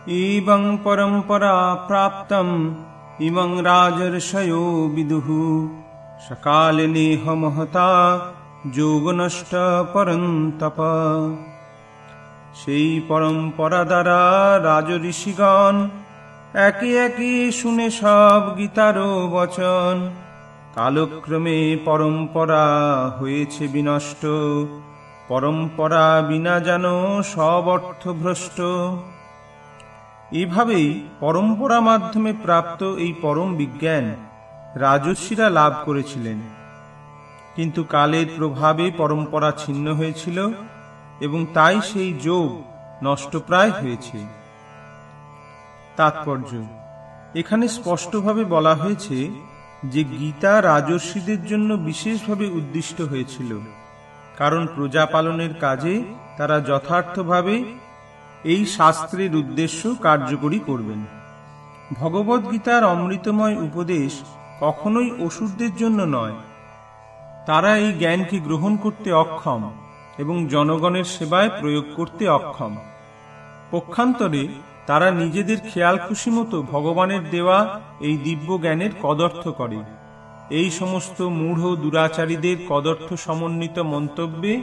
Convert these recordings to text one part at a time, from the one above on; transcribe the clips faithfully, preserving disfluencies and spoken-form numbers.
एवं परंपरा प्राप्तम् इमं राजर्षयो विदुः सकाले नेह महता যোগনষ্ট পরন্তপ। সেই পরম্পরা দ্বারা রাজ ঋষিগণ একে একে শুনে সব গীতার বচন। কালক্রমে পরম্পরা হয়েছে বিনষ্ট, পরম্পরা বিনা যেন সব অর্থ ভ্রষ্ট। এভাবেই পরম্পরা মাধ্যমে প্রাপ্ত এই পরম বিজ্ঞান রাজর্ষিরা লাভ করেছিলেন। কিন্তু কালের প্রভাবে পরম্পরা ছিন্ন হয়েছিল এবং তাই সেই যোগ নষ্টপ্রায় হয়েছে। তাৎপর্য: এখানে স্পষ্টভাবে বলা হয়েছে যে গীতা রাজর্ষিদের জন্য বিশেষভাবে উদ্দিষ্ট হয়েছিল, কারণ প্রজা পালনের কাজে তারা যথার্থভাবে এই শাস্ত্রের উদ্দেশ্য কার্যকরী করবেন। ভগবদ্গীতার অমৃতময় উপদেশ কখনোই অসুরদের জন্য নয়। তারা এই জ্ঞানকে গ্রহণ করতে অক্ষম এবং জনগণের সেবায় প্রয়োগ করতে অক্ষম। পক্ষান্তরে তারা নিজেদের খেয়াল খুশি মতো ভগবানের দেওয়া এই দিব্য জ্ঞানের কদর্থ করে। এই সমস্ত মূঢ় দুরাচারীদের কদর্থ সমন্বিত মন্তব্যে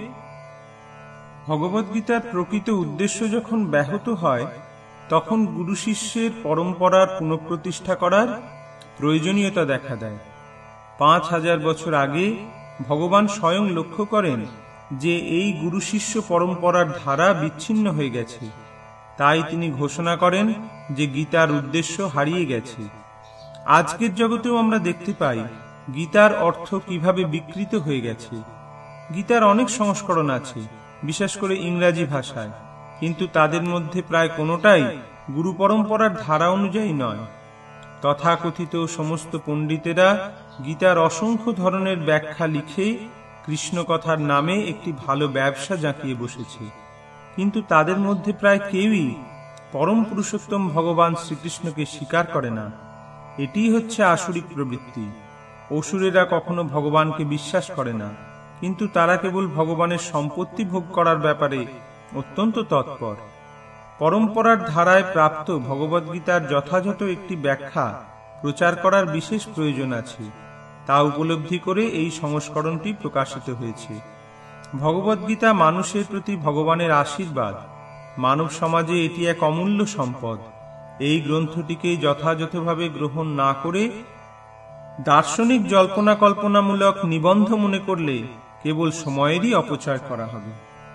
ভগবদ্গীতার প্রকৃত উদ্দেশ্য যখন ব্যাহত হয়, তখন গুরু শিষ্যের পরম্পরার পুনঃপ্রতিষ্ঠা করার প্রয়োজনীয়তা দেখা দেয়। পাঁচ হাজার বছর আগে ভগবান স্বয়ং লক্ষ্য করেন যে এই গুরু শিষ্য পরম্পরার ধারা বিচ্ছিন্ন হয়ে গেছে। তাই তিনি ঘোষণা করেন যে গীতার উদ্দেশ্য হারিয়ে গেছে। আজকের জগতেও আমরা দেখতে পাই গীতার অর্থ কিভাবে বিকৃত হয়ে গেছে। গীতার অনেক সংস্করণ আছে, বিশেষ করে ইংরাজি ভাষায়, কিন্তু তাদের মধ্যে প্রায় কোনোটাই গুরু পরম্পরার ধারা অনুযায়ী নয়। তথাকথিত সমস্ত পণ্ডিতেরা গীতার অসংখ্য ধরনের ব্যাখ্যা লিখে কৃষ্ণ কথার নামে একটি ভালো ব্যবসা জাঁকিয়ে বসেছে, কিন্তু তাদের মধ্যে প্রায় কেউই পরম পুরুষোত্তম ভগবান শ্রীকৃষ্ণকে স্বীকার করে না। এটি হচ্ছে আসুরিক প্রবৃত্তি। অসুরেরা কখনো ভগবানকে বিশ্বাস করে না, কিন্তু তারা কেবল ভগবানের সম্পত্তি ভোগ করার ব্যাপারে অত্যন্ত তৎপর। পরম্পরার ধারায় প্রাপ্ত ভগবদ্গীতার যথাযথ একটি ব্যাখ্যা প্রচার করার বিশেষ প্রয়োজন আছে। তা উপলব্ধি করে এই সংস্করণটি প্রকাশিত হয়েছে। ভগবদ্গীতা মানুষের প্রতি ভগবানের আশীর্বাদ। মানব সমাজে এটি এক অমূল্য সম্পদ। এই গ্রন্থটিকে যথাযথভাবে গ্রহণ না করে দার্শনিক জল্পনা কল্পনামূলক নিবন্ধ মনে করলে কেবল সময়েরই অপচয় করা হবে।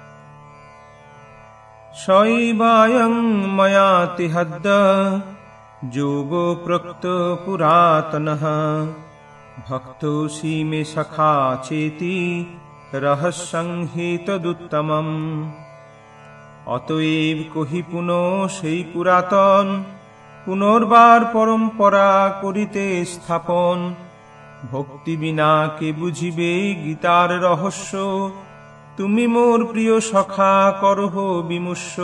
শৈবায়ং ময়াতি হদ্দ যোগো প্রক্ত পুরাতনঃ ভক্তোসি মে সখা চেতি রহস্যং হেতদুত্তমম। অতএব কহি পুনঃ সেই পুরাতন, পুনর্বার পরম্পরা করিতে স্থাপন। ভক্তি বিনা কে বুঝিবে গীতার রহস্য, তুমি মোর প্রিয় সখা করহ বিমুষ্য।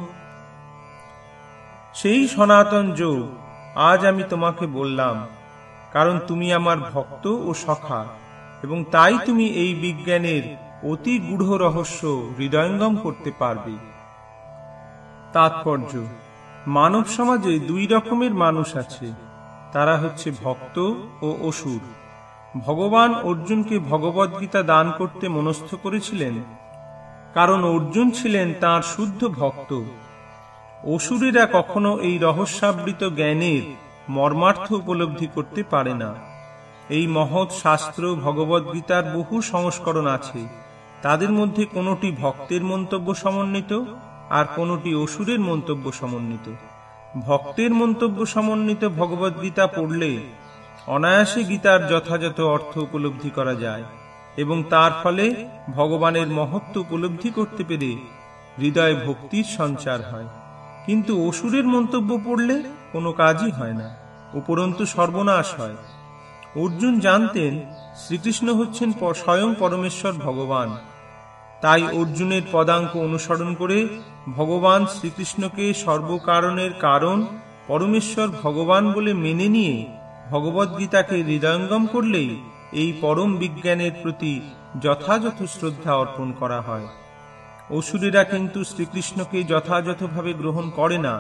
সেই সনাতন যোগ আজ আমি তোমাকে বললাম, কারণ তুমি আমার ভক্ত ও সখা, এবং তাই তুমি এই বিজ্ঞানের অতি গূঢ় রহস্য হৃদয়ঙ্গম করতে পারবে। তাৎপর্য: মানব সমাজে দুই রকমের মানুষ আছে, তারা হচ্ছে ভক্ত ও অসুর। ভগবান অর্জুনকে ভগবদ্গীতা দান করতে মনস্থ করেছিলেন, কারণ অর্জুন ছিলেন তাঁর শুদ্ধ ভক্ত। অসুরেরা কখনো এই রহস্যাবৃত জ্ঞানের মর্মার্থ উপলব্ধি করতে পারে না। এই মহৎ শাস্ত্র ভগবদ্গীতার বহু সংস্করণ আছে, তাদের মধ্যে কোনোটি ভক্তের মন্তব্য সমন্বিত আর কোনোটি অসুরের মন্তব্য সমন্বিত। ভক্তের মন্তব্য সমন্বিত ভগবদ্গীতা পড়লে অনায়াসে গীতার যথাযথ অর্থ উপলব্ধি করা যায় এবং তার ফলে ভগবানের মহত্ব উপলব্ধি করতে পেরে হৃদয়ে ভক্তির সঞ্চার হয়। কিন্তু অসুরের মন্তব্য পড়লে কোনো কাজই হয় না, উপরন্তু সর্বনাশ হয়। অর্জুন জানতেন শ্রীকৃষ্ণ হচ্ছেন স্বয়ং পরমেশ্বর ভগবান। তাই অর্জুনের পদাঙ্ক অনুসরণ করে ভগবান শ্রীকৃষ্ণকে সর্বকারণের কারণ পরমেশ্বর ভগবান বলে মেনে নিয়ে ভগবদ্গীতাকে হৃদয়ঙ্গম করলেই এই পরম বিজ্ঞানের প্রতি যথাযথ শ্রদ্ধা অর্পণ করা হয়। অসুরেরা কিন্তু শ্রীকৃষ্ণকে যথাযথভাবে গ্রহণ করে না,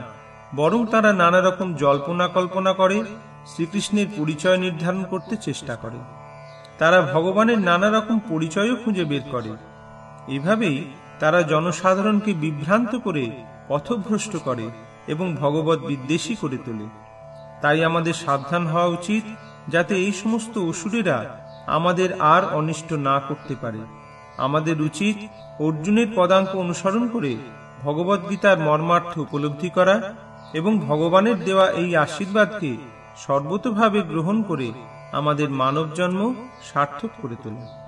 বরং তারা নানা রকম জল্পনা কল্পনা করে শ্রীকৃষ্ণের পরিচয় নির্ধারণ করতে চেষ্টা করে। তারা ভগবানের নানা রকম পরিচয়ও খুঁজে বের করে। এভাবেই তারা জনসাধারণকে বিভ্রান্ত করে পথভ্রষ্ট করে এবং ভগবত বিদ্বেষী করে তোলে। তাই আমাদের সাবধান হওয়া উচিত, যাতে এই সমস্ত অসুরেরা আমাদের আর অনিষ্ট না করতে পারে। আমাদের উচিত অর্জুনের পদাঙ্ক অনুসরণ করে ভগবত গীতার মর্মার্থ উপলব্ধি করা এবং ভগবানের দেওয়া এই আশীর্বাদকে সর্বতোভাবে গ্রহণ করে আমাদের মানব জন্ম সার্থক করে তোলা।